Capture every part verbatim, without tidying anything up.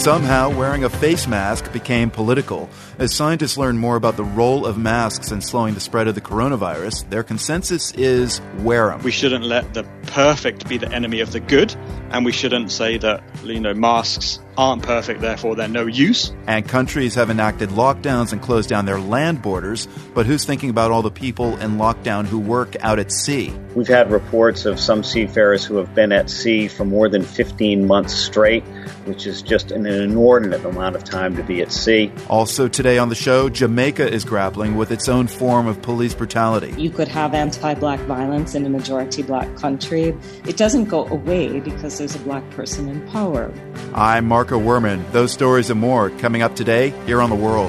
Somehow, wearing a face mask became political. As scientists learn more about the role of masks in slowing the spread of the coronavirus, their consensus is wear them. We shouldn't let the perfect be the enemy of the good, and we shouldn't say that, you know, masks aren't perfect, therefore they're no use. And countries have enacted lockdowns and closed down their land borders, but who's thinking about all the people in lockdown who work out at sea? We've had reports of some seafarers who have been at sea for more than fifteen months straight, which is just an inordinate amount of time to be at sea. Also today on the show, Jamaica is grappling with its own form of police brutality. You could have anti-black violence in a majority-black country. It doesn't go away because there's a black person in power. I'm Marco Werman. Those stories and more coming up today here on The World.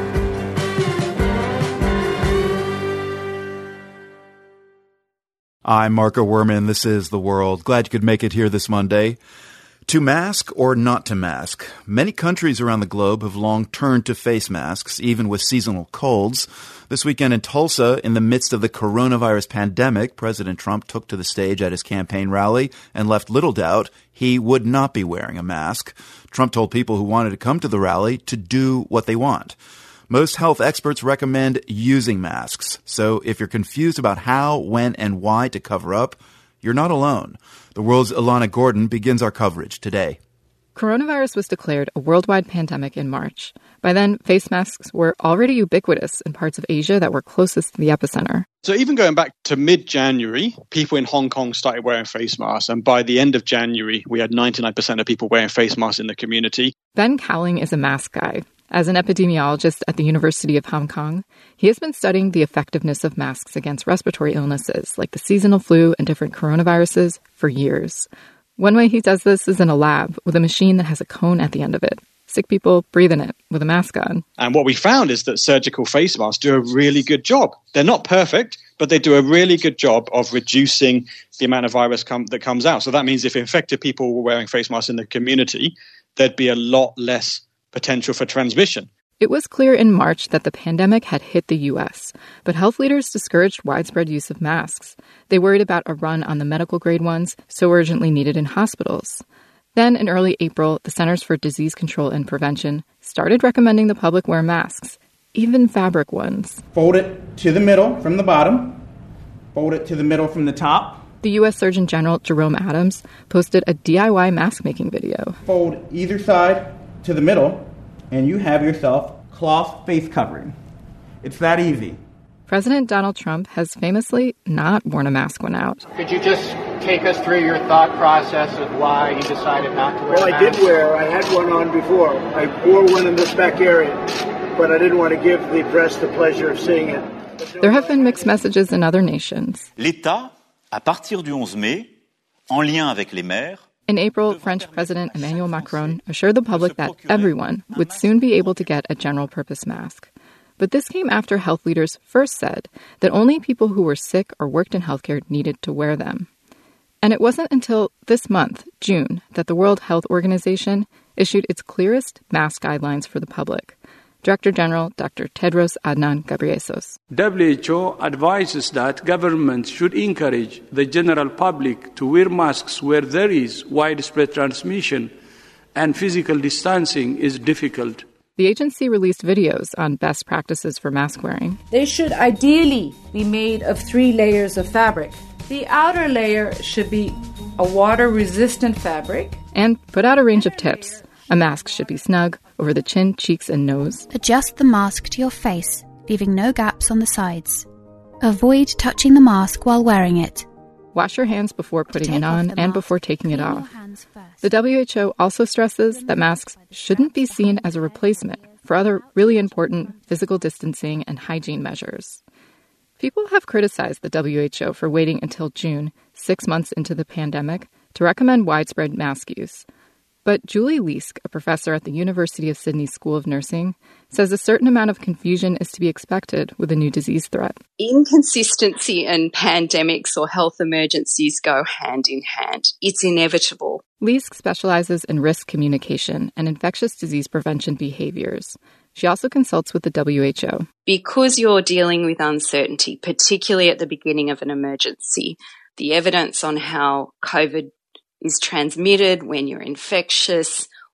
I'm Marco Werman. This is The World. Glad you could make it here this Monday. To mask or not to mask? Many countries around the globe have long turned to face masks, even with seasonal colds. This weekend in Tulsa, in the midst of the coronavirus pandemic, President Trump took to the stage at his campaign rally and left little doubt he would not be wearing a mask. Trump told people who wanted to come to the rally to do what they want. Most health experts recommend using masks. So if you're confused about how, when, and why to cover up, you're not alone. The World's Ilana Gordon begins our coverage today. Coronavirus was declared a worldwide pandemic in March. By then, face masks were already ubiquitous in parts of Asia that were closest to the epicenter. So even going back to mid-January, people in Hong Kong started wearing face masks. And by the end of January, we had ninety-nine percent of people wearing face masks in the community. Ben Cowling is a mask guy. As an epidemiologist at the University of Hong Kong, he has been studying the effectiveness of masks against respiratory illnesses like the seasonal flu and different coronaviruses for years. One way he does this is in a lab with a machine that has a cone at the end of it. Sick people breathe in it with a mask on. And what we found is that surgical face masks do a really good job. They're not perfect, but they do a really good job of reducing the amount of virus com- that comes out. So that means if infected people were wearing face masks in the community, there'd be a lot less potential for transmission. It was clear in March that the pandemic had hit the U S, but health leaders discouraged widespread use of masks. They worried about a run on the medical-grade ones so urgently needed in hospitals. Then, in early April, the Centers for Disease Control and Prevention started recommending the public wear masks, even fabric ones. Fold it to the middle from the bottom. Fold it to the middle from the top. The U S Surgeon General Jerome Adams posted a D I Y mask-making video. Fold either side to the middle, and you have yourself cloth face covering. It's that easy. President Donald Trump has famously not worn a mask when out. Could you just take us through your thought process of why you decided not to wear well, a mask? Well, I did wear. I had one on before. I wore one in this back area, but I didn't want to give the press the pleasure of seeing it. There have been mixed messages in other nations. L'État, à partir du onze mai, en lien avec les maires, in April, French President Emmanuel Macron assured the public that everyone would soon be able to get a general-purpose mask. But this came after health leaders first said that only people who were sick or worked in healthcare needed to wear them. And it wasn't until this month, June, that the World Health Organization issued its clearest mask guidelines for the public. Director General Doctor Tedros Adhanom Ghebreyesus. W H O advises that governments should encourage the general public to wear masks where there is widespread transmission and physical distancing is difficult. The agency released videos on best practices for mask wearing. They should ideally be made of three layers of fabric. The outer layer should be a water-resistant fabric. And put out a range of tips. A mask should be snug over the chin, cheeks, and nose. Adjust the mask to your face, leaving no gaps on the sides. Avoid touching the mask while wearing it. Wash your hands before putting it on and before taking it off. The W H O also stresses that masks shouldn't be seen as a replacement for other really important physical distancing and hygiene measures. People have criticized the W H O for waiting until June, six months into the pandemic, to recommend widespread mask use. But Julie Leask, a professor at the University of Sydney School of Nursing, says a certain amount of confusion is to be expected with a new disease threat. Inconsistency and pandemics or health emergencies go hand in hand. It's inevitable. Leask specializes in risk communication and infectious disease prevention behaviors. She also consults with the W H O. Because you're dealing with uncertainty, particularly at the beginning of an emergency, the evidence on how COVID is transmitted when you're infectious,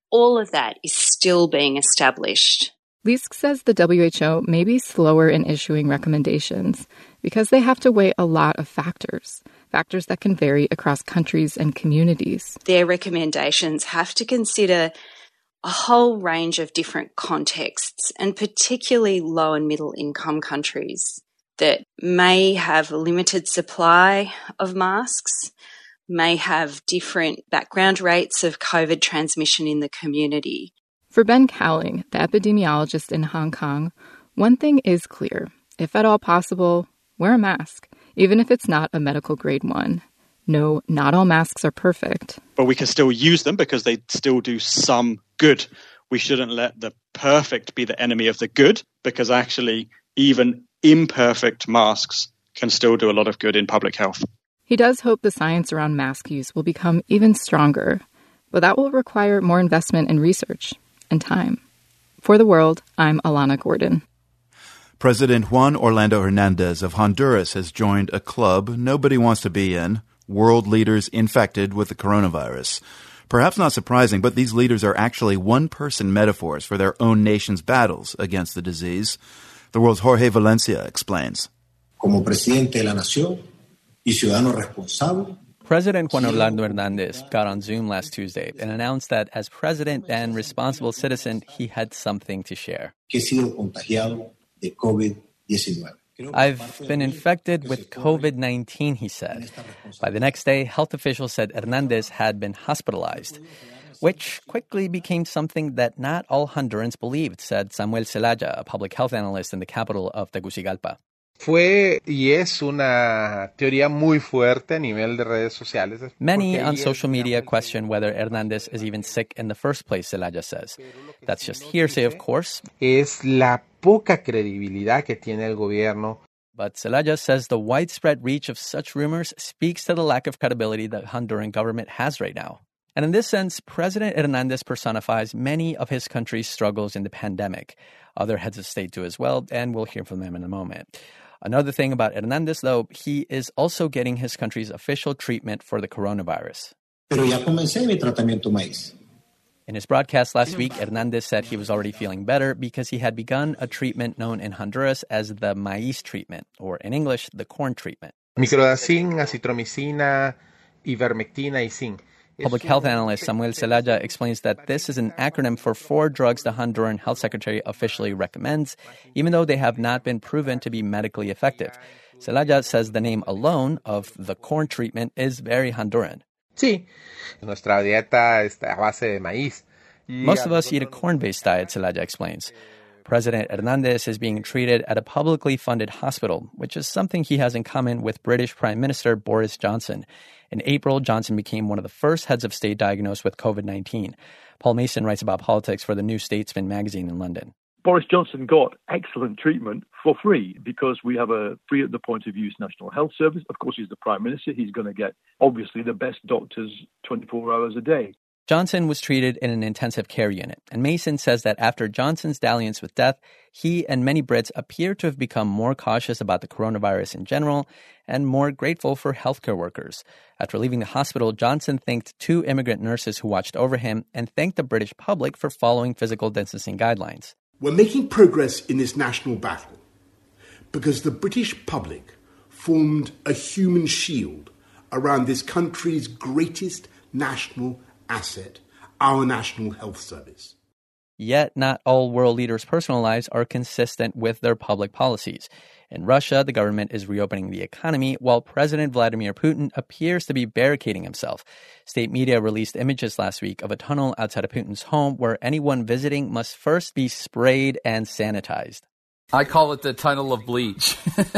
All of that is still being established. Liesk says the W H O may be slower in issuing recommendations because they have to weigh a lot of factors, factors that can vary across countries and communities. Their recommendations have to consider a whole range of different contexts, and particularly low and middle income countries that may have a limited supply of masks, may have different background rates of COVID transmission in the community. For Ben Cowling, the epidemiologist in Hong Kong, one thing is clear. If at all possible, wear a mask, even if it's not a medical grade one. No, not all masks are perfect. But we can still use them because they still do some good. We shouldn't let the perfect be the enemy of the good, because actually even imperfect masks can still do a lot of good in public health. He does hope the science around mask use will become even stronger, but that will require more investment in research and time. For The World, I'm Alana Gordon. President Juan Orlando Hernandez of Honduras has joined a club nobody wants to be in, world leaders infected with the coronavirus. Perhaps not surprising, but these leaders are actually one-person metaphors for their own nation's battles against the disease. The World's Jorge Valencia explains. Como presidente de la nación y ciudadano responsable, President Juan Orlando Hernandez got on Zoom last Tuesday and announced that as president and responsible citizen, he had something to share. Que he sido contagiado de COVID nineteen. I've been infected with COVID nineteen, he said. By the next day, health officials said Hernandez had been hospitalized, which quickly became something that not all Hondurans believed, said Samuel Zelaya, a public health analyst in the capital of Tegucigalpa. Fue y es una teoría muy fuerte a nivel de redes sociales. Many on social media question whether Hernandez is even sick in the first place, Zelaya says. That's just hearsay, of course. Es la poca credibilidad que tiene el gobierno. But Zelaya says the widespread reach of such rumors speaks to the lack of credibility the Honduran government has right now. And in this sense, President Hernandez personifies many of his country's struggles in the pandemic. Other heads of state do as well, and we'll hear from them in a moment. Another thing about Hernandez, though, he is also getting his country's official treatment for the coronavirus. Pero ya comencé mi tratamiento maíz. In his broadcast last week, Hernandez said he was already feeling better because he had begun a treatment known in Honduras as the maíz treatment, or in English, the corn treatment. Microdacin, acitromicina, ivermectina y zinc. Public health analyst Samuel Zelaya explains that this is an acronym for four drugs the Honduran health secretary officially recommends, even though they have not been proven to be medically effective. Zelaya says the name alone of the corn treatment is very Honduran. Sí, nuestra dieta está a base de maíz. Most of us eat a corn-based diet, Zelaya explains. President Hernandez is being treated at a publicly funded hospital, which is something he has in common with British Prime Minister Boris Johnson. In April, Johnson became one of the first heads of state diagnosed with COVID nineteen. Paul Mason writes about politics for the New Statesman magazine in London. Boris Johnson got excellent treatment for free because we have a free at the point of use National Health Service. Of course, he's the Prime Minister. He's going to get, obviously, the best doctors twenty-four hours a day. Johnson was treated in an intensive care unit, and Mason says that after Johnson's dalliance with death, he and many Brits appear to have become more cautious about the coronavirus in general and more grateful for healthcare workers. After leaving the hospital, Johnson thanked two immigrant nurses who watched over him and thanked the British public for following physical distancing guidelines. We're making progress in this national battle because the British public formed a human shield around this country's greatest national asset, our National Health Service. Yet not all world leaders' personal lives are consistent with their public policies. In Russia, the government is reopening the economy, while President Vladimir Putin appears to be barricading himself. State media released images last week of a tunnel outside of Putin's home where anyone visiting must first be sprayed and sanitized. I call it the tunnel of bleach.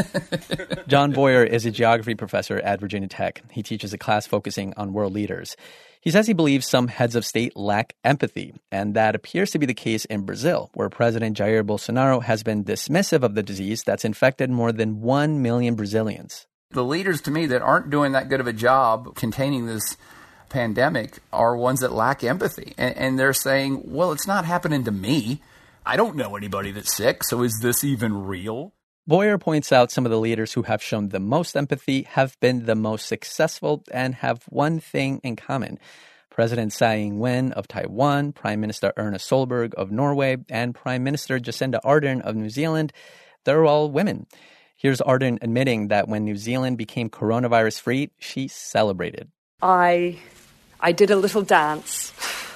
John Boyer is a geography professor at Virginia Tech. He teaches a class focusing on world leaders. He says he believes some heads of state lack empathy, and that appears to be the case in Brazil, where President Jair Bolsonaro has been dismissive of the disease that's infected more than one million Brazilians. The leaders, to me, that aren't doing that good of a job containing this pandemic are ones that lack empathy. And, and they're saying, well, it's not happening to me. I don't know anybody that's sick, so is this even real? Boyer points out some of the leaders who have shown the most empathy have been the most successful and have one thing in common. President Tsai Ing-wen of Taiwan, Prime Minister Erna Solberg of Norway, and Prime Minister Jacinda Ardern of New Zealand, they're all women. Here's Ardern admitting that when New Zealand became coronavirus-free, she celebrated. I, I did a little dance.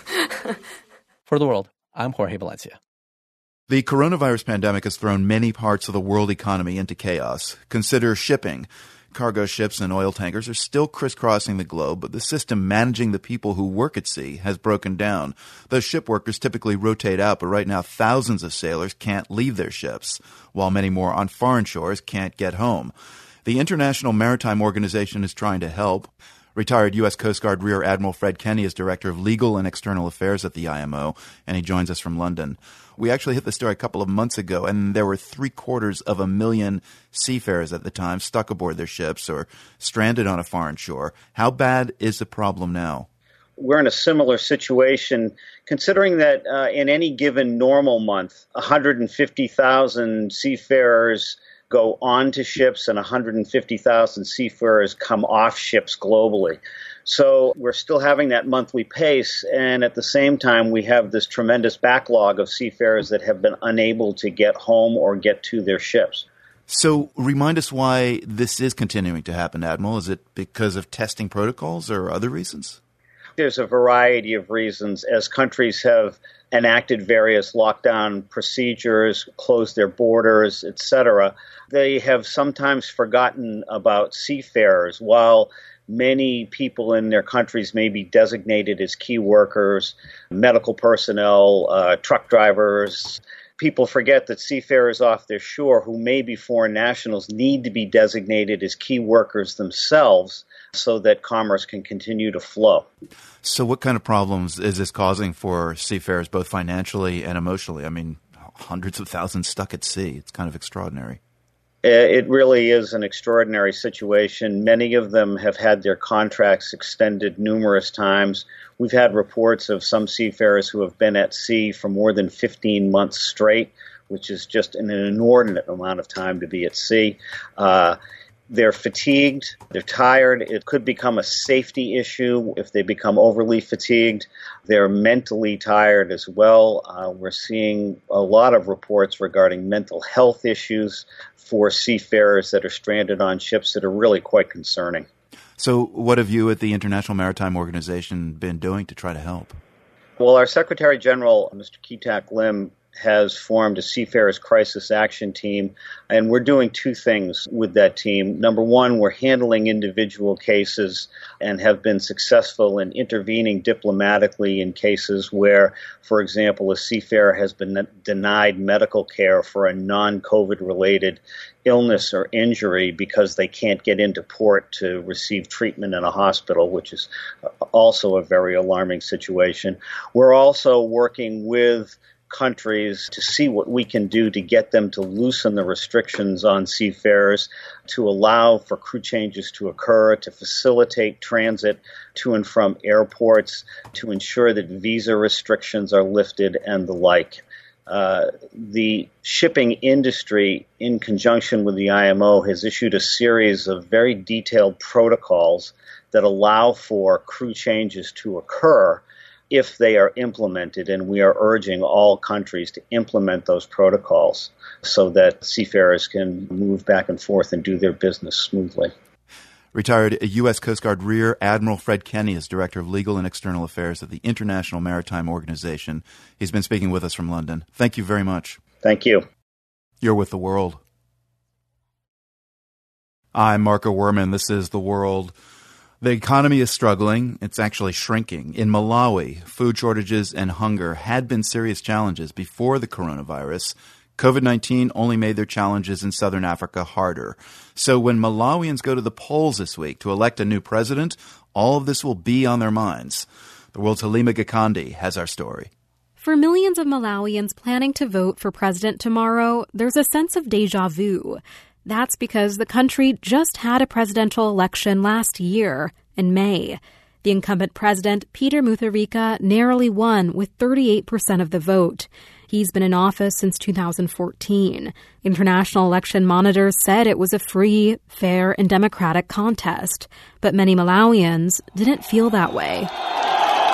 For The World, I'm Jorge Valencia. The coronavirus pandemic has thrown many parts of the world economy into chaos. Consider shipping. Cargo ships and oil tankers are still crisscrossing the globe, but the system managing the people who work at sea has broken down. Those ship workers typically rotate out, but right now thousands of sailors can't leave their ships, while many more on foreign shores can't get home. The International Maritime Organization is trying to help. Retired U S Coast Guard Rear Admiral Fred Kenny is Director of Legal and External Affairs at the I M O, and he joins us from London. We actually hit the story a couple of months ago, and there were three quarters of a million seafarers at the time stuck aboard their ships or stranded on a foreign shore. How bad is the problem now? We're in a similar situation, considering that uh, in any given normal month, one hundred fifty thousand seafarers go onto ships and one hundred fifty thousand seafarers come off ships globally. So we're still having that monthly pace, and at the same time, we have this tremendous backlog of seafarers that have been unable to get home or get to their ships. So remind us why this is continuing to happen, Admiral. Is it because of testing protocols or other reasons? There's a variety of reasons. As countries have enacted various lockdown procedures, closed their borders, et cetera, they have sometimes forgotten about seafarers. While many people in their countries may be designated as key workers, medical personnel, uh, truck drivers, people forget that seafarers off their shore who may be foreign nationals need to be designated as key workers themselves so that commerce can continue to flow. So what kind of problems is this causing for seafarers, both financially and emotionally? I mean, hundreds of thousands stuck at sea. It's kind of extraordinary. It really is an extraordinary situation. Many of them have had their contracts extended numerous times. We've had reports of some seafarers who have been at sea for more than fifteen months straight, which is just an inordinate amount of time to be at sea. Uh, They're fatigued, they're tired. It could become a safety issue if they become overly fatigued. They're mentally tired as well. Uh, we're seeing a lot of reports regarding mental health issues for seafarers that are stranded on ships that are really quite concerning. So what have you at the International Maritime Organization been doing to try to help? Well, our Secretary General, Mister Ki-Tak Lim, has formed a Seafarers Crisis Action Team, and we're doing two things with that team. Number one, we're handling individual cases and have been successful in intervening diplomatically in cases where, for example, a seafarer has been denied medical care for a non-COVID related illness or injury because they can't get into port to receive treatment in a hospital, which is also a very alarming situation. We're also working with countries to see what we can do to get them to loosen the restrictions on seafarers, to allow for crew changes to occur, to facilitate transit to and from airports, to ensure that visa restrictions are lifted and the like. Uh, the shipping industry, in conjunction with the I M O, has issued a series of very detailed protocols that allow for crew changes to occur if they are implemented, and we are urging all countries to implement those protocols so that seafarers can move back and forth and do their business smoothly. Retired U S Coast Guard Rear Admiral Fred Kenny is Director of Legal and External Affairs at the International Maritime Organization. He's been speaking with us from London. Thank you very much. Thank you. You're with The World. I'm Marco Werman. This is The World. The economy is struggling. It's actually shrinking. In Malawi, food shortages and hunger had been serious challenges before the coronavirus. COVID nineteen only made their challenges in southern Africa harder. So when Malawians go to the polls this week to elect a new president, all of this will be on their minds. The World's Halima Gikandi has our story. For millions of Malawians planning to vote for president tomorrow, there's a sense of déjà vu. That's because the country just had a presidential election last year, in May. The incumbent president, Peter Mutharika, narrowly won with thirty-eight percent of the vote. He's been in office since two thousand fourteen. International election monitors said it was a free, fair, and democratic contest. But many Malawians didn't feel that way.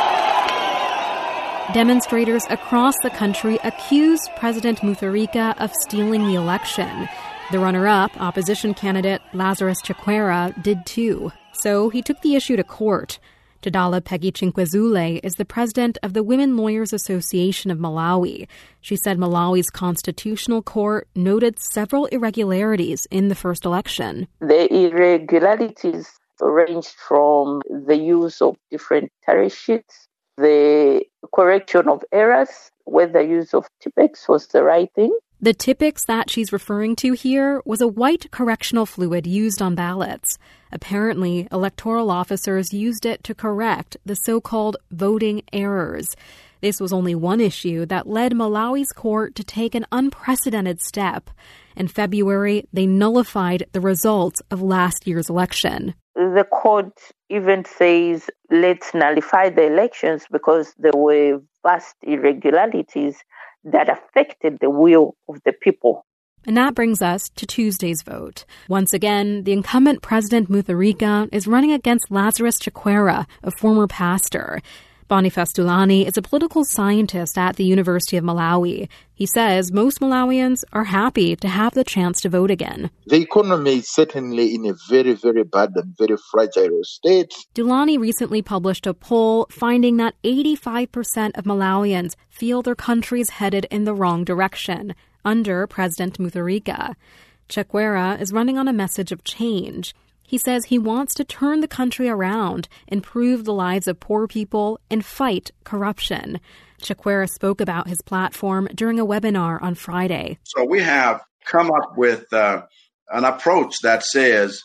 demonstrators across the country accused President Mutharika of stealing the election. The runner-up, opposition candidate Lazarus Chakwera, did too. So he took the issue to court. Tadala Peggy Chinkwezule is the president of the Women Lawyers Association of Malawi. She said Malawi's constitutional court noted several irregularities in the first election. The irregularities ranged from the use of different tally sheets, the correction of errors, whether the use of Tipex was the right thing. The Tipex that she's referring to here was a white correctional fluid used on ballots. Apparently, electoral officers used it to correct the so-called voting errors. This was only one issue that led Malawi's court to take an unprecedented step. In February, they nullified the results of last year's election. The court even says, let's nullify the elections because there were vast irregularities that affected the will of the people. And that brings us to Tuesday's vote. Once again, the incumbent President Mutharika is running against Lazarus Chakwera, a former pastor. Boniface Dulani is a political scientist at the University of Malawi. He says most Malawians are happy to have the chance to vote again. The economy is certainly in a very, very bad and very fragile state. Dulani recently published a poll finding that eighty-five percent of Malawians feel their country's headed in the wrong direction under President Mutharika. Chakwera is running on a message of change. He says he wants to turn the country around, improve the lives of poor people, and fight corruption. Chakwera spoke about his platform during a webinar on Friday. So we have come up with uh, an approach that says,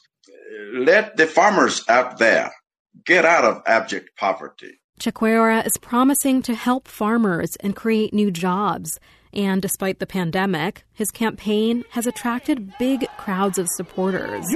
let the farmers out there get out of abject poverty. Chakwera is promising to help farmers and create new jobs. And despite the pandemic, his campaign has attracted big crowds of supporters.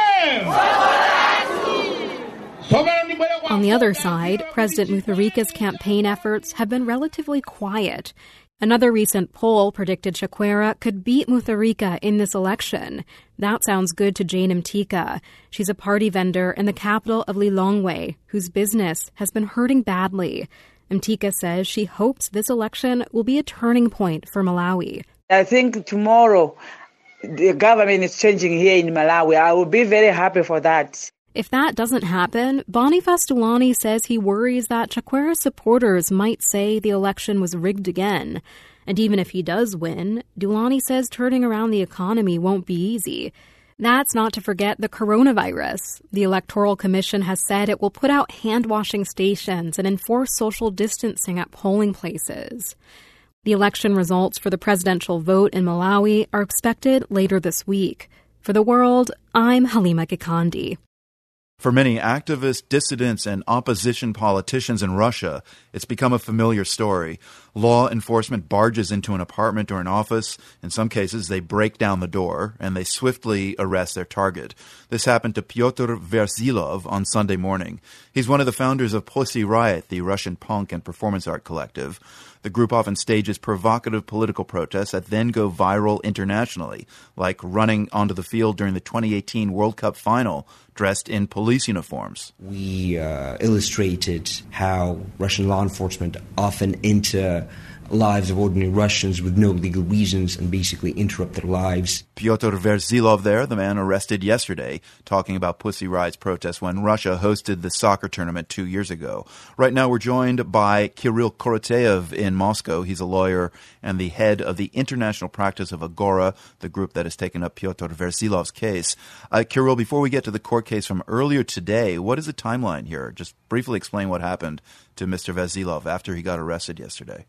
On the other side, President Mutharika's campaign efforts have been relatively quiet. Another recent poll predicted Chakwera could beat Mutharika in this election. That sounds good to Jane Mtika. She's a party vendor in the capital of Lilongwe, whose business has been hurting badly. Mtika says she hopes this election will be a turning point for Malawi. I think tomorrow the government is changing here in Malawi. I will be very happy for that. If that doesn't happen, Boniface Dulani says he worries that Chakwera's supporters might say the election was rigged again. And even if he does win, Dulani says turning around the economy won't be easy. That's not to forget the coronavirus. The Electoral Commission has said it will put out hand-washing stations and enforce social distancing at polling places. The election results for the presidential vote in Malawi are expected later this week. For The World, I'm Halima Gikandi. For many activists, dissidents, and opposition politicians in Russia, it's become a familiar story. Law enforcement barges into an apartment or an office. In some cases, they break down the door, and they swiftly arrest their target. This happened to Pyotr Verzilov on Sunday morning. He's one of the founders of Pussy Riot, the Russian punk and performance art collective. The group often stages provocative political protests that then go viral internationally, like running onto the field during the twenty eighteen World Cup final dressed in police uniforms. We uh, illustrated how Russian law enforcement often enter lives of ordinary Russians with no legal reasons and basically interrupt their lives. Pyotr Verzilov there, the man arrested yesterday, talking about Pussy Riot's protests when Russia hosted the soccer tournament two years ago. Right now we're joined by Kirill Koroteyev in Moscow. He's a lawyer and the head of the international practice of Agora, the group that has taken up Pyotr Verzilov's case. Uh, Kirill, before we get to the court case from earlier today, what is the timeline here? Just briefly explain what happened to Mister Verzilov after he got arrested yesterday.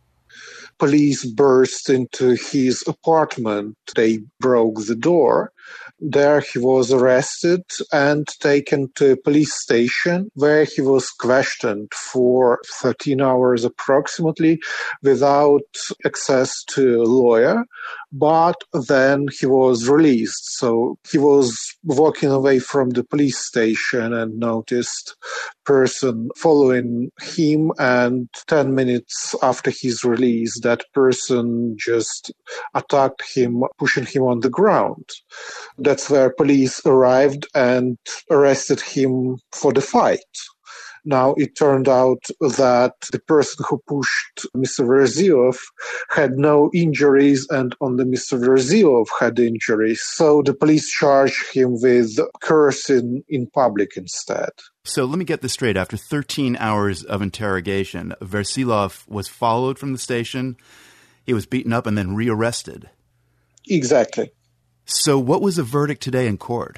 Police burst into his apartment. They broke the door. There he was arrested and taken to a police station where he was questioned for thirteen hours approximately without access to a lawyer. But then he was released. So he was walking away from the police station and noticed a person following him. And ten minutes after his release, that person just attacked him, pushing him on the ground. That's where police arrived and arrested him for the fight. Now, it turned out that the person who pushed Mister Verzilov had no injuries, and only Mister Verzilov had injuries. So the police charged him with cursing in public instead. So let me get this straight. After thirteen hours of interrogation, Versilov was followed from the station, he was beaten up, and then rearrested. Exactly. So what was the verdict today in court?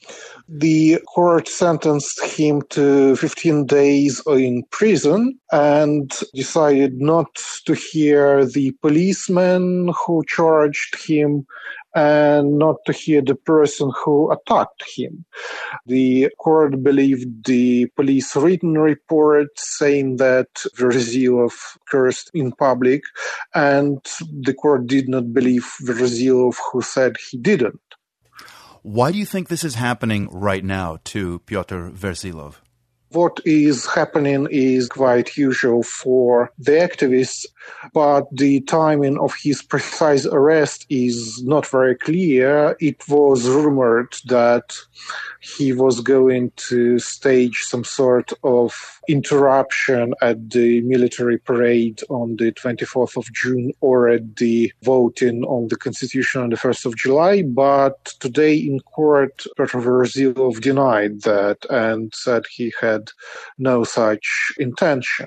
The court sentenced him to fifteen days in prison and decided not to hear the policeman who charged him and not to hear the person who attacked him. The court believed the police written report saying that Verzilov cursed in public, and the court did not believe Verzilov, who said he didn't. Why do you think this is happening right now to Pyotr Verzilov? What is happening is quite usual for the activists, but the timing of his precise arrest is not very clear. It was rumored that he was going to stage some sort of interruption at the military parade on the twenty-fourth of June or at the voting on the Constitution on the first of July. But today in court, Pyotr Verzilov denied that and said he had no such intention.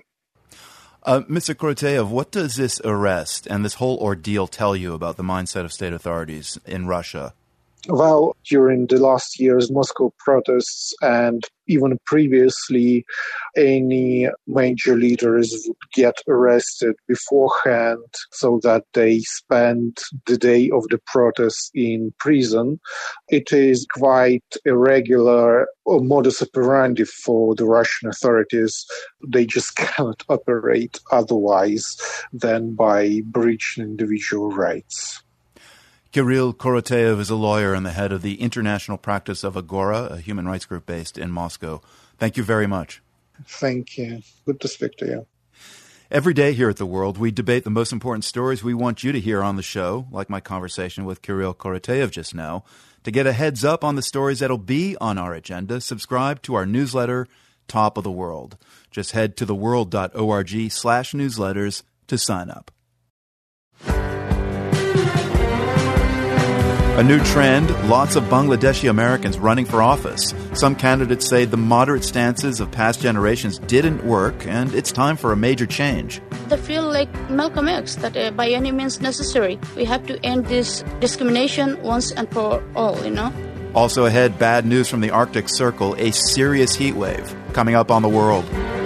Uh, Mister Koroteyev, what does this arrest and this whole ordeal tell you about the mindset of state authorities in Russia? Well, during the last year's Moscow protests and even previously, any major leaders would get arrested beforehand so that they spend the day of the protest in prison. It is quite a regular modus operandi for the Russian authorities. They just cannot operate otherwise than by breaching individual rights. Kirill Koroteyev is a lawyer and the head of the International Practice of Agora, a human rights group based in Moscow. Thank you very much. Thank you. Good to speak to you. Every day here at The World, we debate the most important stories we want you to hear on the show, like my conversation with Kirill Koroteyev just now. To get a heads up on the stories that'll be on our agenda, subscribe to our newsletter, Top of the World. Just head to theworld.org slash newsletters to sign up. A new trend, lots of Bangladeshi Americans running for office. Some candidates say the moderate stances of past generations didn't work, and it's time for a major change. They feel like Malcolm X, that uh, by any means necessary, we have to end this discrimination once and for all, you know? Also ahead, bad news from the Arctic Circle, a serious heat wave coming up on The World.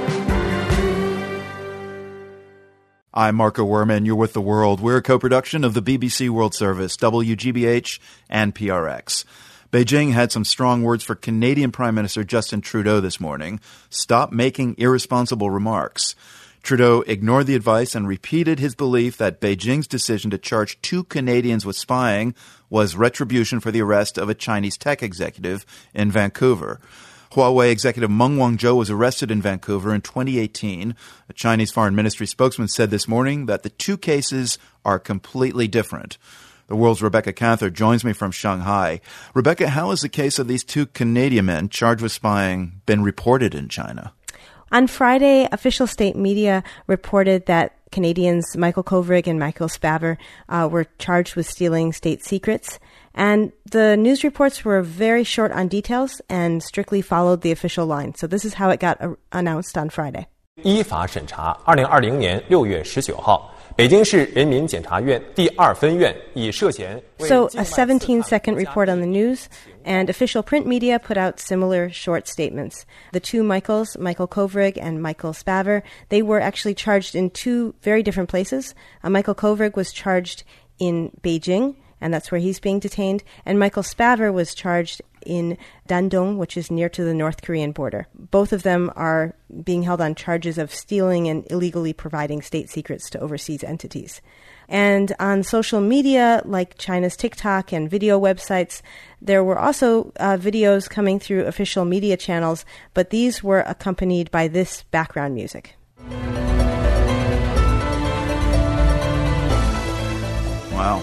I'm Marco Werman. You're with The World. We're a co-production of the B B C World Service, W G B H, and P R X. Beijing had some strong words for Canadian Prime Minister Justin Trudeau this morning. Stop making irresponsible remarks. Trudeau ignored the advice and repeated his belief that Beijing's decision to charge two Canadians with spying was retribution for the arrest of a Chinese tech executive in Vancouver. Huawei executive Meng Wanzhou was arrested in Vancouver in twenty eighteen. A Chinese Foreign Ministry spokesman said this morning that the two cases are completely different. The World's Rebecca Cather joins me from Shanghai. Rebecca, how has the case of these two Canadian men charged with spying been reported in China? On Friday, official state media reported that Canadians Michael Kovrig and Michael Spavor uh, were charged with stealing state secrets. And the news reports were very short on details and strictly followed the official line. So this is how it got uh, announced on Friday. 依法审查，二零二零年六月十九号，北京市人民检察院第二分院以涉嫌。 So a seventeen-second report on the news, and official print media put out similar short statements. The two Michaels, Michael Kovrig and Michael Spavor, they were actually charged in two very different places. Uh, Michael Kovrig was charged in Beijing, and that's where he's being detained. And Michael Spavor was charged in Dandong, which is near to the North Korean border. Both of them are being held on charges of stealing and illegally providing state secrets to overseas entities. And on social media, like China's TikTok and video websites, there were also uh, videos coming through official media channels, but these were accompanied by this background music. Wow.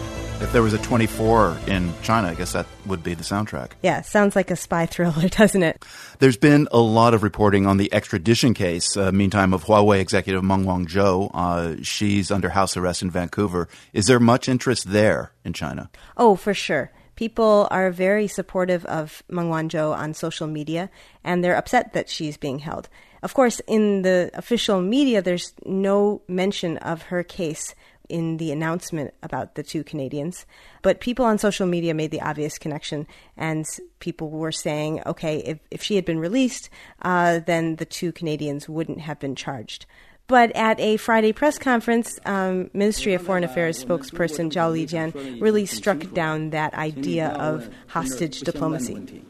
If there was a twenty-four in China, I guess that would be the soundtrack. Yeah, sounds like a spy thriller, doesn't it? There's been a lot of reporting on the extradition case, uh, meantime, of Huawei executive Meng Wanzhou. Uh, she's under house arrest in Vancouver. Is there much interest there in China? Oh, for sure. People are very supportive of Meng Wanzhou on social media, and they're upset that she's being held. Of course, in the official media, there's no mention of her case in the announcement about the two Canadians. But people on social media made the obvious connection, and people were saying, okay, if, if she had been released, uh, then the two Canadians wouldn't have been charged. But at a Friday press conference, um, Ministry of Foreign Affairs spokesperson Zhao Lijian really struck down that idea of hostage diplomacy.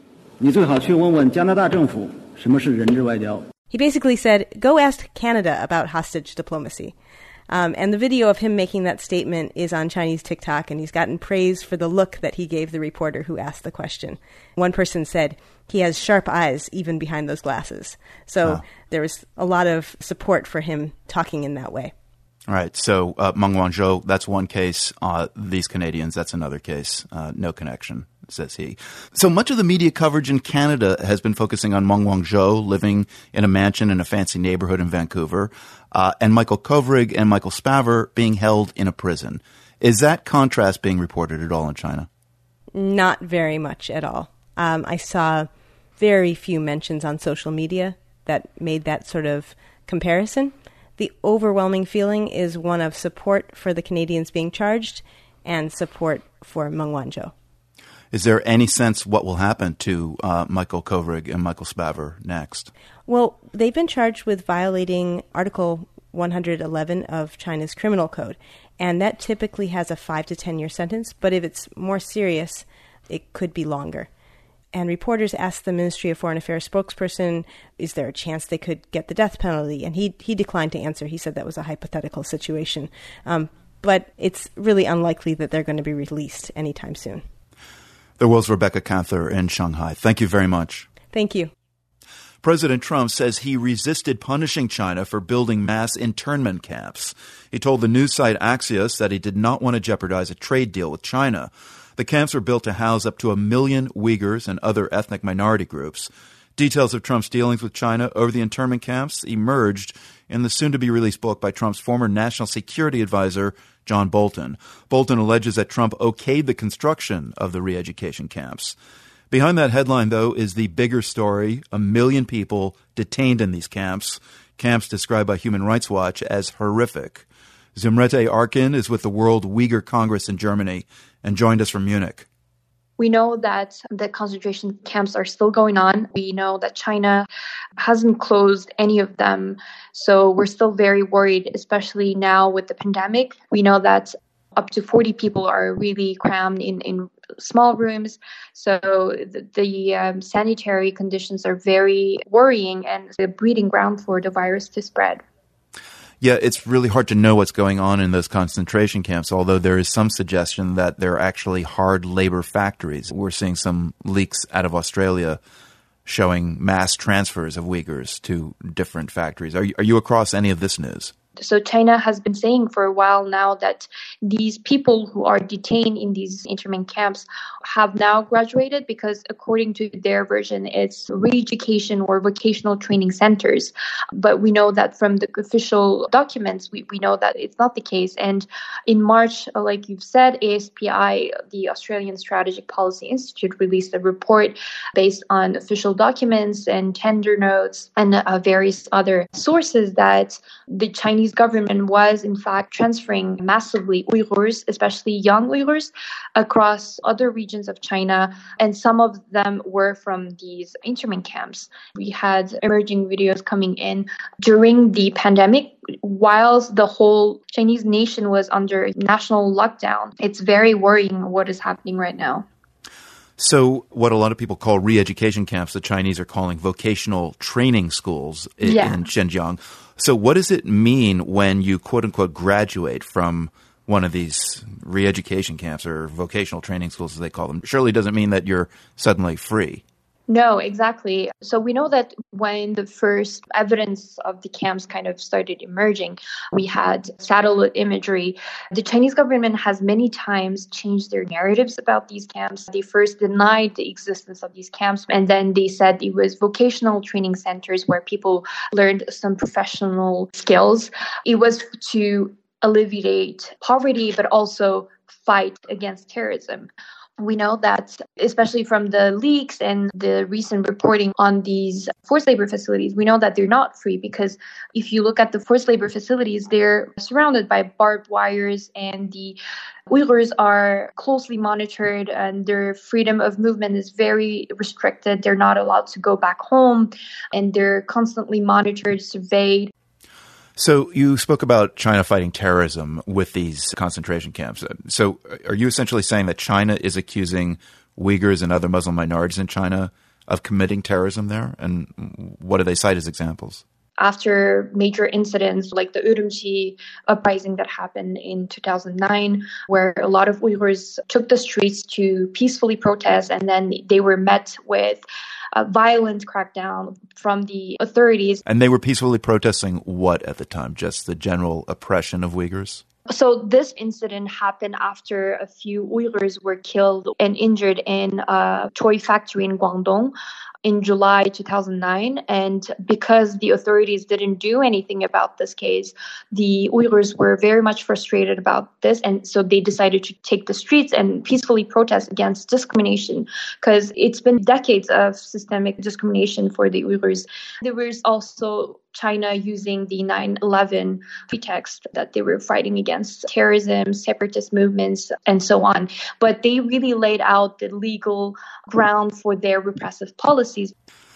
He basically said, go ask Canada about hostage diplomacy. Um, and the video of him making that statement is on Chinese TikTok, and he's gotten praise for the look that he gave the reporter who asked the question. One person said, he has sharp eyes even behind those glasses. So wow. There was a lot of support for him talking in that way. All right. So uh, Meng Wanzhou, that's one case. Uh, these Canadians, that's another case. Uh, no connection, says he. So much of the media coverage in Canada has been focusing on Meng Wanzhou living in a mansion in a fancy neighborhood in Vancouver, uh, and Michael Kovrig and Michael Spavor being held in a prison. Is that contrast being reported at all in China? Not very much at all. Um, I saw very few mentions on social media that made that sort of comparison. The overwhelming feeling is one of support for the Canadians being charged and support for Meng Wanzhou. Is there any sense what will happen to uh, Michael Kovrig and Michael Spavor next? Well, they've been charged with violating Article one eleven of China's criminal code, and that typically has a five to ten year sentence, but if it's more serious, it could be longer. And reporters asked the Ministry of Foreign Affairs spokesperson, is there a chance they could get the death penalty? And he he declined to answer. He said that was a hypothetical situation. Um, but it's really unlikely that they're going to be released anytime soon. There was Rebecca Cather in Shanghai. Thank you very much. Thank you. President Trump says he resisted punishing China for building mass internment camps. He told the news site Axios that he did not want to jeopardize a trade deal with China. The camps were built to house up to a million Uyghurs and other ethnic minority groups. Details of Trump's dealings with China over the internment camps emerged in the soon-to-be-released book by Trump's former national security advisor, John Bolton. Bolton alleges that Trump okayed the construction of the re-education camps. Behind that headline, though, is the bigger story: a million people detained in these camps, camps described by Human Rights Watch as horrific. Zumrete Arkin is with the World Uyghur Congress in Germany and joined us from Munich. We know that the concentration camps are still going on. We know that China hasn't closed any of them. So we're still very worried, especially now with the pandemic. We know that up to forty people are really crammed in, in small rooms. So the, the um, sanitary conditions are very worrying and a breeding ground for the virus to spread. Yeah, it's really hard to know what's going on in those concentration camps, although there is some suggestion that they're actually hard labor factories. We're seeing some leaks out of Australia showing mass transfers of Uyghurs to different factories. Are you, are you across any of this news? So China has been saying for a while now that these people who are detained in these internment camps have now graduated because according to their version, it's re-education or vocational training centers. But we know that from the official documents, we, we know that it's not the case. And in March, like you've said, A S P I, the Australian Strategic Policy Institute, released a report based on official documents and tender notes and uh, various other sources that the Chinese government was, in fact, transferring massively Uyghurs, especially young Uyghurs, across other regions of China. And some of them were from these internment camps. We had emerging videos coming in during the pandemic, whilst the whole Chinese nation was under national lockdown. It's very worrying what is happening right now. So what a lot of people call re-education camps, the Chinese are calling vocational training schools in, yeah. in Xinjiang. So what does it mean when you, quote-unquote, graduate from one of these re-education camps or vocational training schools, as they call them? Surely it doesn't mean that you're suddenly free. No, exactly. So we know that when the first evidence of the camps kind of started emerging, we had satellite imagery. The Chinese government has many times changed their narratives about these camps. They first denied the existence of these camps, and then they said it was vocational training centers where people learned some professional skills. It was to alleviate poverty, but also fight against terrorism. We know that, especially from the leaks and the recent reporting on these forced labor facilities, we know that they're not free, because if you look at the forced labor facilities, they're surrounded by barbed wires, and the Uyghurs are closely monitored and their freedom of movement is very restricted. They're not allowed to go back home, and they're constantly monitored, surveyed. So you spoke about China fighting terrorism with these concentration camps. So are you essentially saying that China is accusing Uyghurs and other Muslim minorities in China of committing terrorism there? And what do they cite as examples? After major incidents like the Urumqi uprising that happened in two thousand nine, where a lot of Uyghurs took the streets to peacefully protest, and then they were met with a violent crackdown from the authorities. And they were peacefully protesting what at the time? Just the general oppression of Uyghurs? So this incident happened after a few Uyghurs were killed and injured in a toy factory in Guangdong in July two thousand nine. And because the authorities didn't do anything about this case, the Uyghurs were very much frustrated about this. And so they decided to take the streets and peacefully protest against discrimination, because it's been decades of systemic discrimination for the Uyghurs. There was also China using the nine eleven pretext that they were fighting against terrorism, separatist movements, and so on. But they really laid out the legal ground for their repressive policies.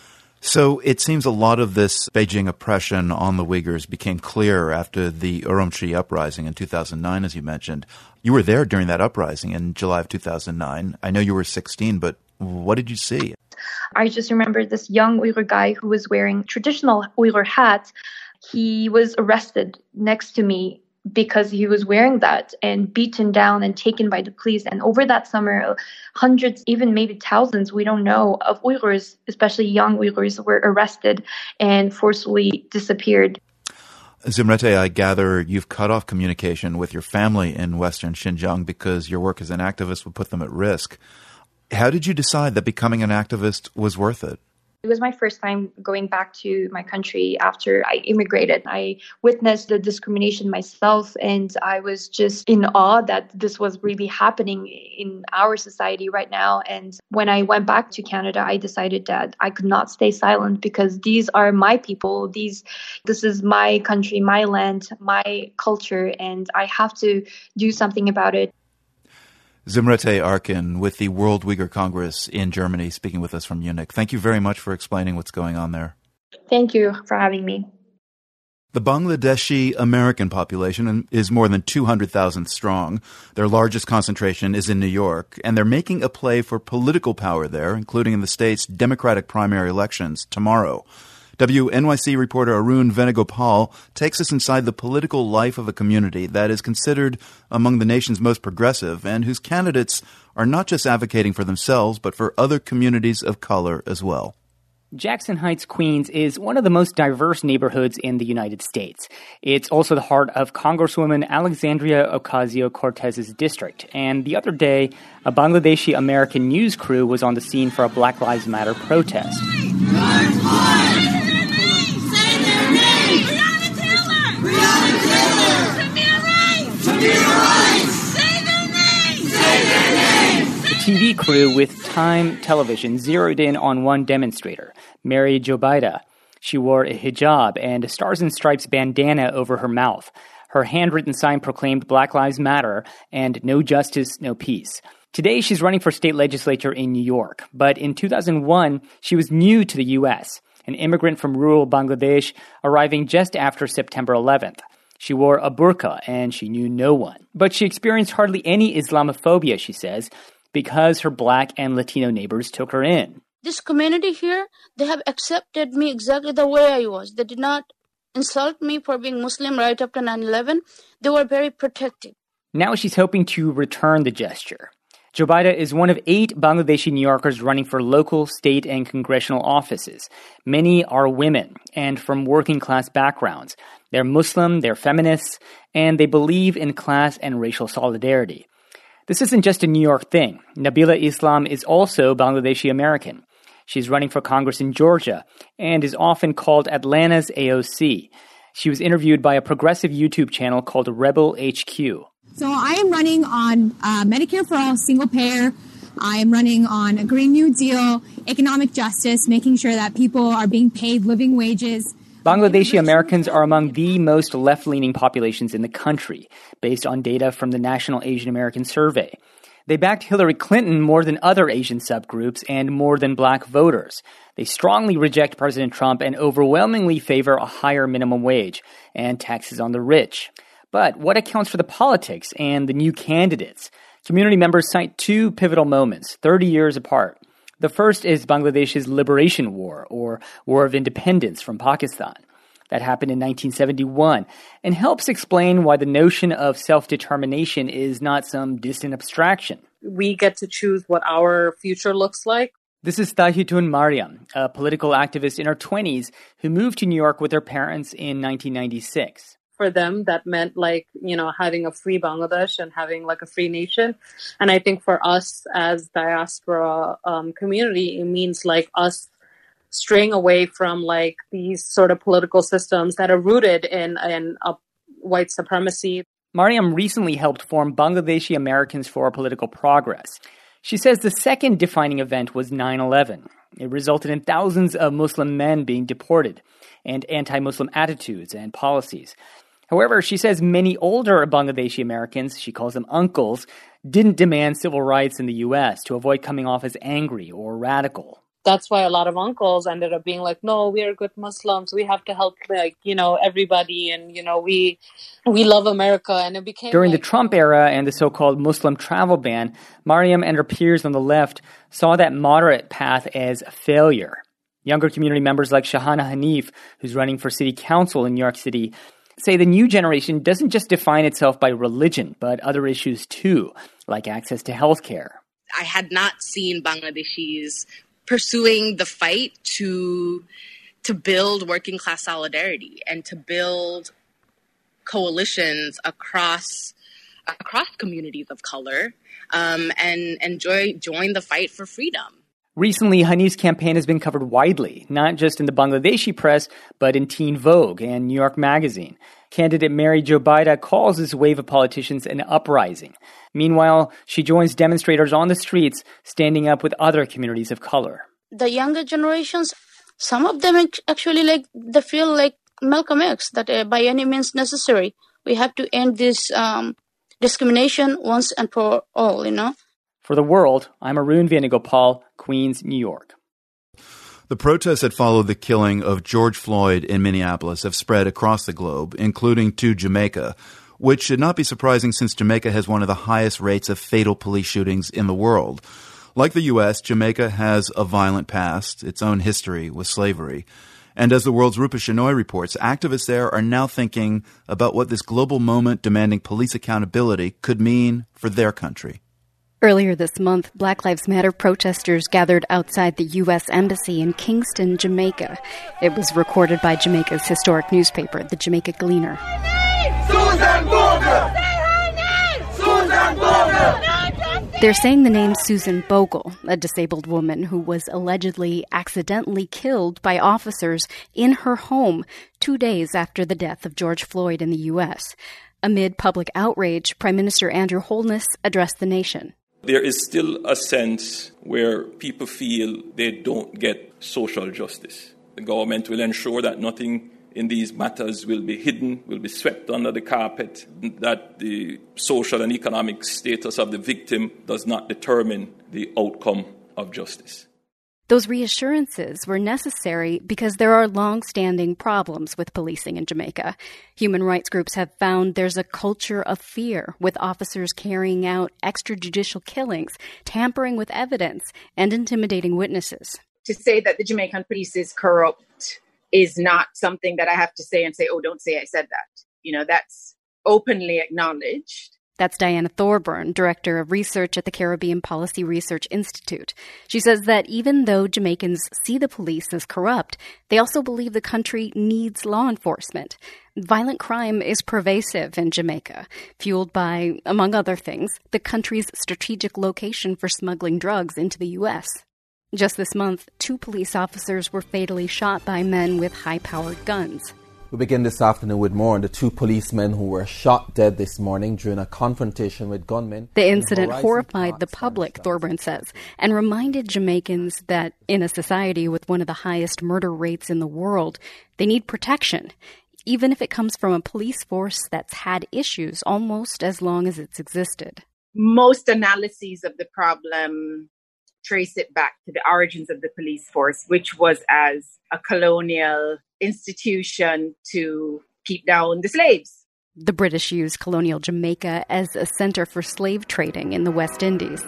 So it seems a lot of this Beijing oppression on the Uyghurs became clear after the Urumqi uprising in two thousand nine, as you mentioned. You were there during that uprising in July of two thousand nine. I know you were sixteen, but what did you see? I just remember this young Uyghur guy who was wearing traditional Uyghur hat. He was arrested next to me because he was wearing that, and beaten down and taken by the police. And over that summer, hundreds, even maybe thousands, we don't know, of Uyghurs, especially young Uyghurs, were arrested and forcibly disappeared. Zimrete, I gather you've cut off communication with your family in Western Xinjiang because your work as an activist would put them at risk. How did you decide that becoming an activist was worth it? It was my first time going back to my country after I immigrated. I witnessed the discrimination myself, and I was just in awe that this was really happening in our society right now. And when I went back to Canada, I decided that I could not stay silent, because these are my people. These, this is my country, my land, my culture, and I have to do something about it. Zimrete Arkin with the World Uyghur Congress in Germany, speaking with us from Munich. Thank you very much for explaining what's going on there. Thank you for having me. The Bangladeshi American population is more than two hundred thousand strong. Their largest concentration is in New York, and they're making a play for political power there, including in the state's Democratic primary elections tomorrow. W N Y C reporter Arun Venugopal takes us inside the political life of a community that is considered among the nation's most progressive, and whose candidates are not just advocating for themselves, but for other communities of color as well. Jackson Heights, Queens is one of the most diverse neighborhoods in the United States. It's also the heart of Congresswoman Alexandria Ocasio-Cortez's district. And the other day, a Bangladeshi American news crew was on the scene for a Black Lives Matter protest. The T V crew with Time Television zeroed in on one demonstrator, Mary Jobaida. She wore a hijab and a Stars and Stripes bandana over her mouth. Her handwritten sign proclaimed Black Lives Matter and no justice, no peace. Today, she's running for state legislature in New York. But in two thousand one, she was new to the U S, an immigrant from rural Bangladesh arriving just after September eleventh. She wore a burqa and she knew no one. But she experienced hardly any Islamophobia, she says, because her Black and Latino neighbors took her in. This community here, they have accepted me exactly the way I was. They did not insult me for being Muslim right after nine eleven. They were very protective. Now she's hoping to return the gesture. Jobaida is one of eight Bangladeshi New Yorkers running for local, state, and congressional offices. Many are women and from working-class backgrounds. They're Muslim, they're feminists, and they believe in class and racial solidarity. This isn't just a New York thing. Nabila Islam is also Bangladeshi American. She's running for Congress in Georgia and is often called Atlanta's A O C. She was interviewed by a progressive YouTube channel called Rebel H Q. So I am running on uh, Medicare for All, single payer. I am running on a Green New Deal, economic justice, making sure that people are being paid living wages. Bangladeshi Americans are among the most left-leaning populations in the country, based on data from the National Asian American Survey. They backed Hillary Clinton more than other Asian subgroups and more than black voters. They strongly reject President Trump and overwhelmingly favor a higher minimum wage and taxes on the rich. But what accounts for the politics and the new candidates? Community members cite two pivotal moments, thirty years apart. The first is Bangladesh's Liberation War, or War of Independence from Pakistan. That happened in nineteen seventy-one, and helps explain why the notion of self-determination is not some distant abstraction. We get to choose what our future looks like. This is Tahitun Mariam, a political activist in her twenties who moved to New York with her parents in nineteen ninety-six. For them, that meant like, you know, having a free Bangladesh and having like a free nation. And I think for us as diaspora um, community, it means like us straying away from like these sort of political systems that are rooted in, in uh, white supremacy. Mariam recently helped form Bangladeshi Americans for Political Progress. She says the second defining event was nine eleven. It resulted in thousands of Muslim men being deported and anti-Muslim attitudes and policies. However, she says many older Bangladeshi Americans, she calls them uncles, didn't demand civil rights in the U S to avoid coming off as angry or radical. That's why a lot of uncles ended up being like, no, we are good Muslims. We have to help, like, you know, everybody. And, you know, we we love America. And it became During like, the Trump era and the so-called Muslim travel ban, Mariam and her peers on the left saw that moderate path as a failure. Younger community members like Shahana Hanif, who's running for city council in New York City, say the new generation doesn't just define itself by religion, but other issues too, like access to health care. I had not seen Bangladeshis pursuing the fight to to build working class solidarity and to build coalitions across across communities of color um, and and join join the fight for freedom. Recently, Hanif's campaign has been covered widely, not just in the Bangladeshi press, but in Teen Vogue and New York Magazine. Candidate Mary Jobaida calls this wave of politicians an uprising. Meanwhile, she joins demonstrators on the streets, standing up with other communities of color. The younger generations, some of them actually like they feel like Malcolm X, that uh, by any means necessary, we have to end this um, discrimination once and for all, you know? For The World, I'm Arun Venugopal, Queens, New York. The protests that followed the killing of George Floyd in Minneapolis have spread across the globe, including to Jamaica, which should not be surprising since Jamaica has one of the highest rates of fatal police shootings in the world. Like the U S, Jamaica has a violent past, its own history with slavery. And as the world's Rupa Shenoy reports, activists there are now thinking about what this global moment demanding police accountability could mean for their country. Earlier this month, Black Lives Matter protesters gathered outside the U S Embassy in Kingston, Jamaica. It was recorded by Jamaica's historic newspaper, the Jamaica Gleaner. Susan Bogle! Say her name! Susan Bogle! They're saying the name Susan Bogle, a disabled woman who was allegedly accidentally killed by officers in her home two days after the death of George Floyd in the U S. Amid public outrage, Prime Minister Andrew Holness addressed the nation. There is still a sense where people feel they don't get social justice. The government will ensure that nothing in these matters will be hidden, will be swept under the carpet, that the social and economic status of the victim does not determine the outcome of justice. Those reassurances were necessary because there are long-standing problems with policing in Jamaica. Human rights groups have found there's a culture of fear, with officers carrying out extrajudicial killings, tampering with evidence, and intimidating witnesses. To say that the Jamaican police is corrupt is not something that I have to say and say, oh, don't say I said that. You know, that's openly acknowledged. That's Diana Thorburn, Director of Research at the Caribbean Policy Research Institute. She says that even though Jamaicans see the police as corrupt, they also believe the country needs law enforcement. Violent crime is pervasive in Jamaica, fueled by, among other things, the country's strategic location for smuggling drugs into the U S. Just this month, two police officers were fatally shot by men with high-powered guns. We begin this afternoon with more on the two policemen who were shot dead this morning during a confrontation with gunmen. The incident horrified the public, Thorburn says, and reminded Jamaicans that in a society with one of the highest murder rates in the world, they need protection, even if it comes from a police force that's had issues almost as long as it's existed. Most analyses of the problem trace it back to the origins of the police force, which was as a colonial institution to keep down the slaves. The British used colonial Jamaica as a center for slave trading in the West Indies.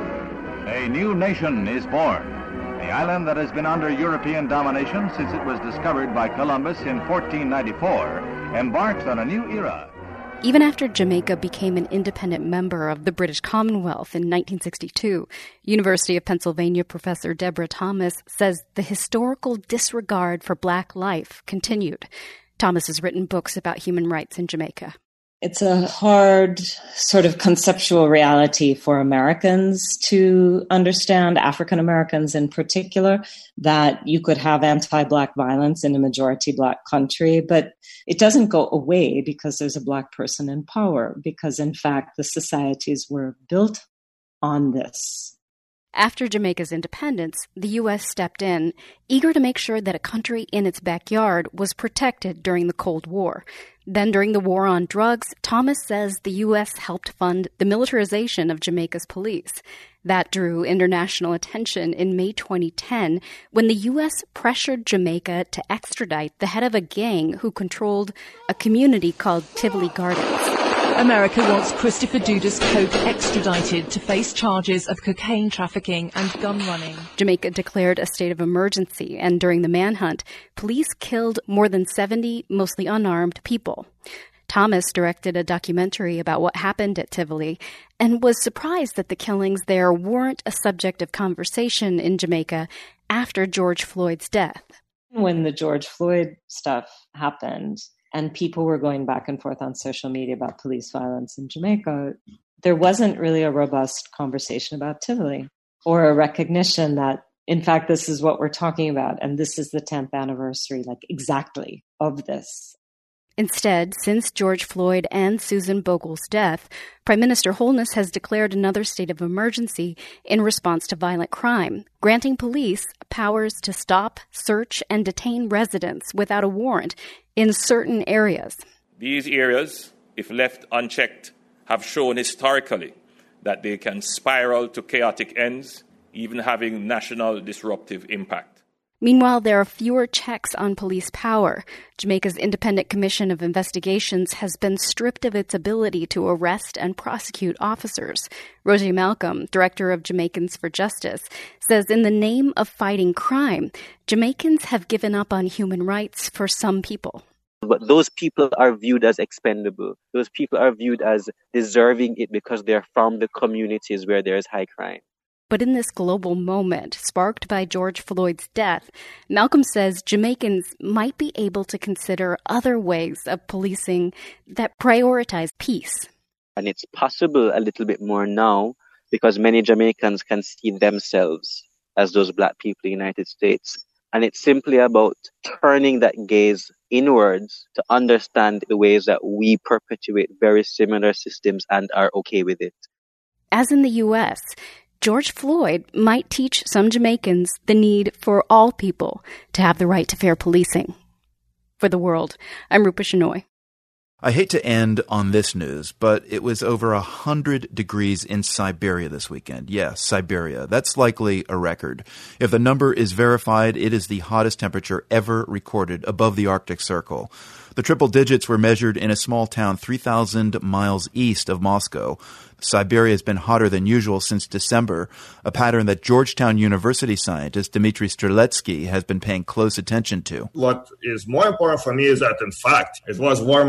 A new nation is born. The island that has been under European domination since it was discovered by Columbus in fourteen ninety-four embarks on a new era. Even after Jamaica became an independent member of the British Commonwealth in nineteen sixty-two, University of Pennsylvania professor Deborah Thomas says the historical disregard for black life continued. Thomas has written books about human rights in Jamaica. It's a hard sort of conceptual reality for Americans to understand, African Americans in particular, that you could have anti-Black violence in a majority Black country, but it doesn't go away because there's a Black person in power, because in fact the societies were built on this. After Jamaica's independence, the U S stepped in, eager to make sure that a country in its backyard was protected during the Cold War. Then during the war on drugs, Thomas says the U S helped fund the militarization of Jamaica's police. That drew international attention in May twenty ten when the U S pressured Jamaica to extradite the head of a gang who controlled a community called Tivoli Gardens. America wants Christopher Dudas Coke extradited to face charges of cocaine trafficking and gun running. Jamaica declared a state of emergency, and during the manhunt, police killed more than seventy mostly unarmed people. Thomas directed a documentary about what happened at Tivoli and was surprised that the killings there weren't a subject of conversation in Jamaica after George Floyd's death. When the George Floyd stuff happened, and people were going back and forth on social media about police violence in Jamaica, there wasn't really a robust conversation about Tivoli or a recognition that, in fact, this is what we're talking about, and this is the tenth anniversary, like exactly, of this. Instead, since George Floyd and Susan Bogle's death, Prime Minister Holness has declared another state of emergency in response to violent crime, granting police powers to stop, search, and detain residents without a warrant in certain areas. These areas, if left unchecked, have shown historically that they can spiral to chaotic ends, even having national disruptive impact. Meanwhile, there are fewer checks on police power. Jamaica's Independent Commission of Investigations has been stripped of its ability to arrest and prosecute officers. Rosie Malcolm, director of Jamaicans for Justice, says in the name of fighting crime, Jamaicans have given up on human rights for some people. But those people are viewed as expendable. Those people are viewed as deserving it because they're from the communities where there is high crime. But in this global moment, sparked by George Floyd's death, Malcolm says Jamaicans might be able to consider other ways of policing that prioritize peace. And it's possible a little bit more now because many Jamaicans can see themselves as those Black people in the United States. And it's simply about turning that gaze inwards to understand the ways that we perpetuate very similar systems and are okay with it. As in the U S, George Floyd might teach some Jamaicans the need for all people to have the right to fair policing. For The World, I'm Rupa Shenoy. I hate to end on this news, but it was over one hundred degrees in Siberia this weekend. Yes, Siberia. That's likely a record. If the number is verified, it is the hottest temperature ever recorded above the Arctic Circle. The triple digits were measured in a small town three thousand miles east of Moscow. Siberia has been hotter than usual since December, a pattern that Georgetown University scientist Dmitry Streletsky has been paying close attention to. What is more important for me is that, in fact, it was warmer in January.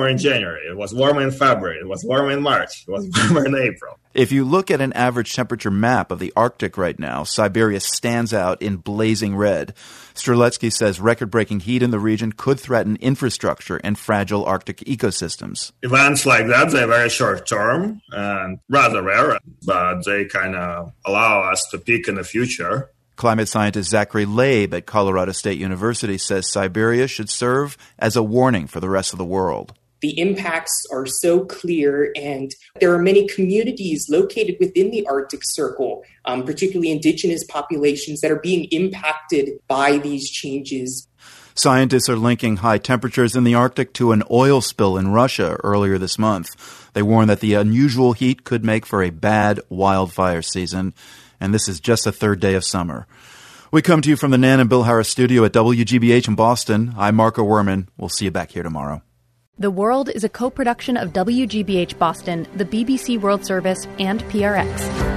January. It was warmer in February. It was warmer in March. It was warmer in April. If you look at an average temperature map of the Arctic right now, Siberia stands out in blazing red. Streletsky says record-breaking heat in the region could threaten infrastructure and fragile Arctic ecosystems. Events like that, they're very short-term and rather rare, but they kind of allow us to peak in the future. Climate scientist Zachary Laib at Colorado State University says Siberia should serve as a warning for the rest of the world. The impacts are so clear, and there are many communities located within the Arctic Circle, um, particularly indigenous populations, that are being impacted by these changes. Scientists are linking high temperatures in the Arctic to an oil spill in Russia earlier this month. They warn that the unusual heat could make for a bad wildfire season, and this is just the third day of summer. We come to you from the Nan and Bill Harris studio at W G B H in Boston. I'm Marco Werman. We'll see you back here tomorrow. The World is a co-production of W G B H Boston, the B B C World Service, and P R X.